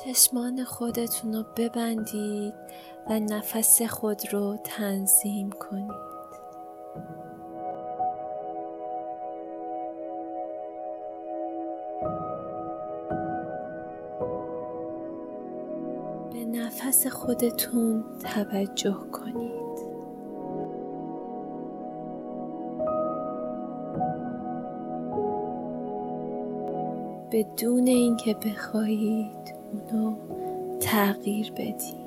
چشمان خودتون رو ببندید و نفس خود رو تنظیم کنید. به نفس خودتون توجه کنید. بدون اینکه بخواهید اونو تغییر بدید.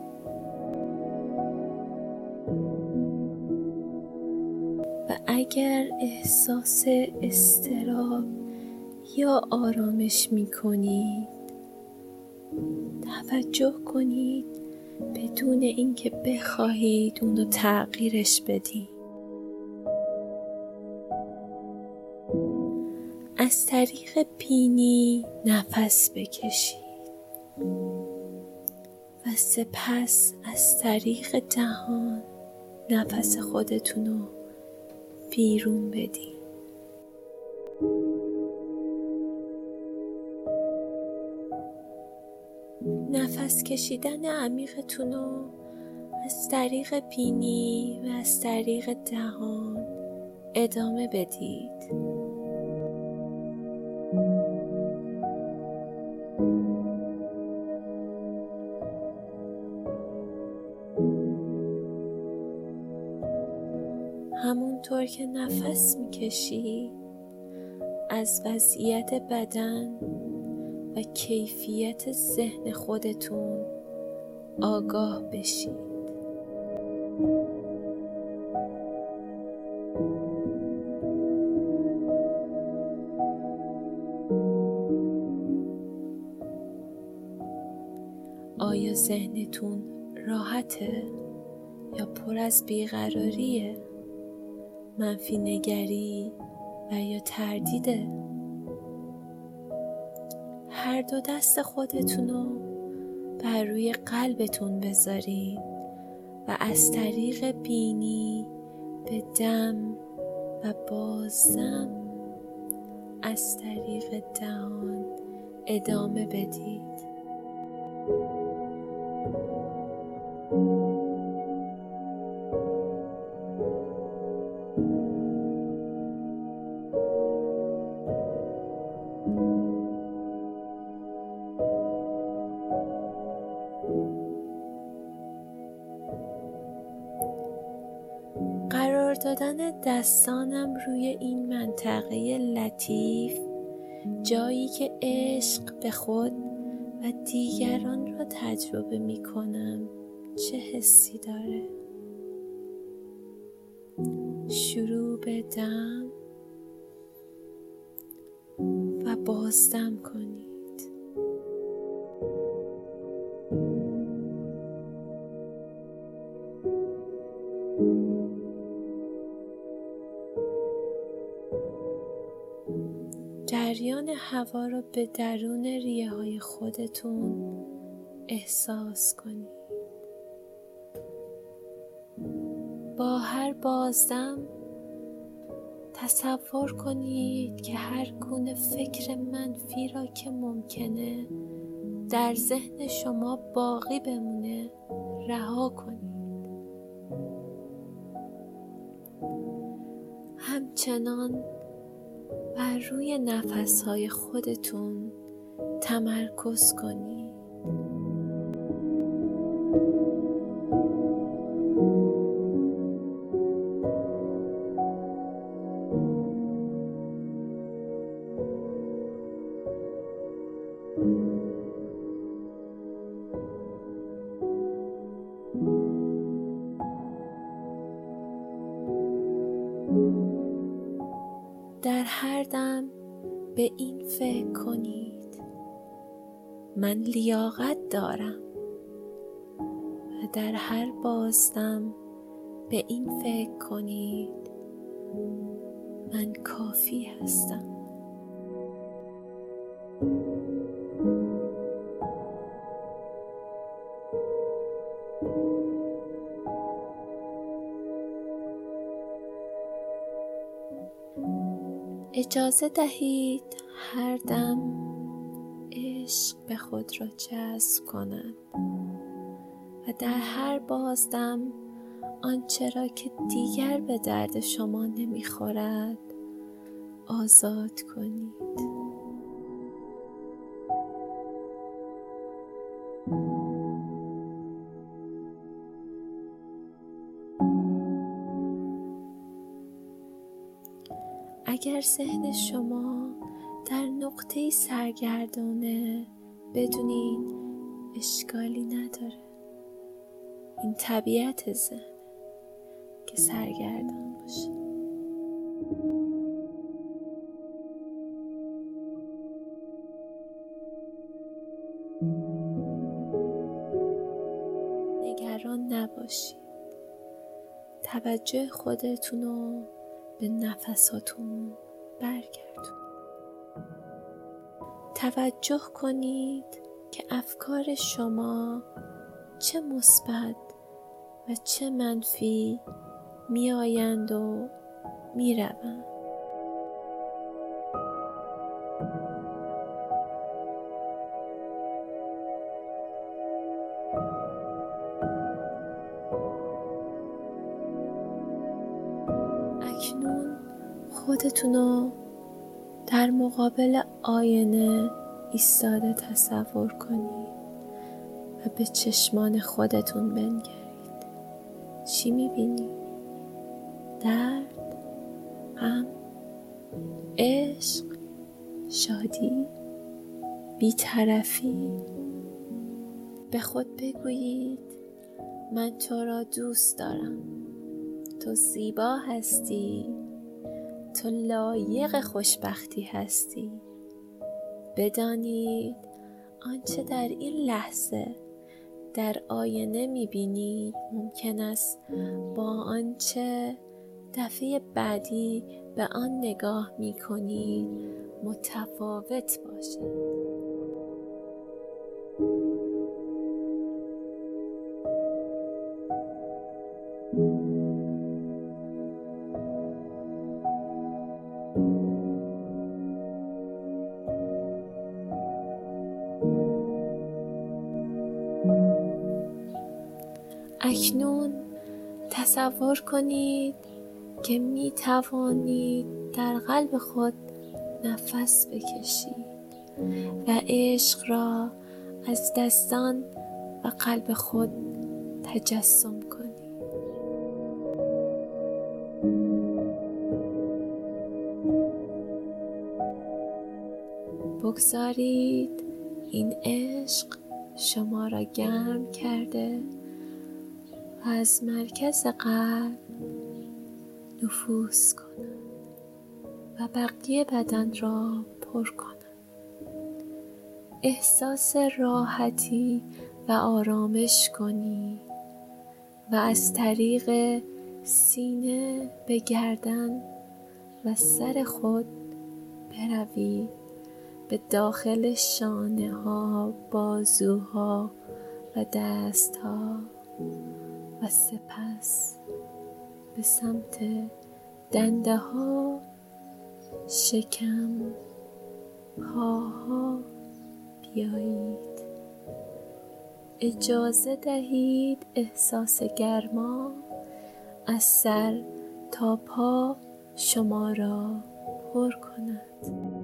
و اگر احساس اضطراب یا آرامش می‌کنید، توجه کنید بدون اینکه بخواهید اونو تغییرش بدید. از طریق بینی نفس بکشید و سپس از طریق دهان نفس خودتون رو بیرون بدید. نفس کشیدن عمیقتون رو از طریق بینی و از طریق دهان ادامه بدید. همونطور که نفس میکشید از وضعیت بدن و کیفیت ذهن خودتون آگاه بشید. آیا ذهنتون راحته یا پر از بیقراریه؟ منفی نگری و یا تردیده؟ هر دو دست خودتون رو بر روی قلبتون بذارید و از طریق بینی به دم و بازدم از طریق دهان ادامه بدید. قرار دادن دستانم روی این منطقه لطیف، جایی که عشق به خود و دیگران را تجربه می کنم، چه حسی داره؟ شروع به دم و بازدم کنید. جریان هوا رو به درون ریه های خودتون احساس کنید. با هر بازدم تصور کنید که هر گونه فکر منفی را که ممکنه در ذهن شما باقی بمونه رها کنید. همچنان بر روی نفس‌های خودتون تمرکز کنید. در هر دم به این فکر کنید من لیاقت دارم و در هر بازدم به این فکر کنید من کافی هستم. اجازه دهید هر دم عشق به خود را جذب کنند و در هر بازدم آنچه را که دیگر به درد شما نمیخورد آزاد کنید. اگر ذهن شما در نقطه‌ای سرگردانه بدونید اشکالی نداره. این طبیعت ذهن که سرگردان باشه. نگران نباشید. توجه خودتون رو به نفساتون برگردونید. توجه کنید که افکار شما چه مثبت و چه منفی می آیند و می روند. اکنون خودتون رو در مقابل آینه ایستاده تصور کنید و به چشمان خودتون بنگرید. چی میبینید؟ درد؟ غم؟ عشق؟ شادی؟ بی‌طرفی؟ به خود بگویید من تو را دوست دارم. تو زیبا هستی. تو لایق خوشبختی هستی. بدانید آنچه در این لحظه در آینه میبینید ممکن است با آنچه دفعه بعدی به آن نگاه میکنید متفاوت باشد. اکنون تصور کنید که می توانید در قلب خود نفس بکشید و عشق را از دستان و قلب خود تجسم کنید. بگذارید این عشق شما را گرم کرده و از مرکز قلب نفوذ کند و بقیه بدن را پر کند. احساس راحتی و آرامش کنید و از طریق سینه به گردن و سر خود بروید به داخل شانه ها، بازوها و دست ها و سپس به سمت دنده ها، شکم، پاها بیایید. اجازه دهید احساس گرما از سر تا پا شما را پر کند.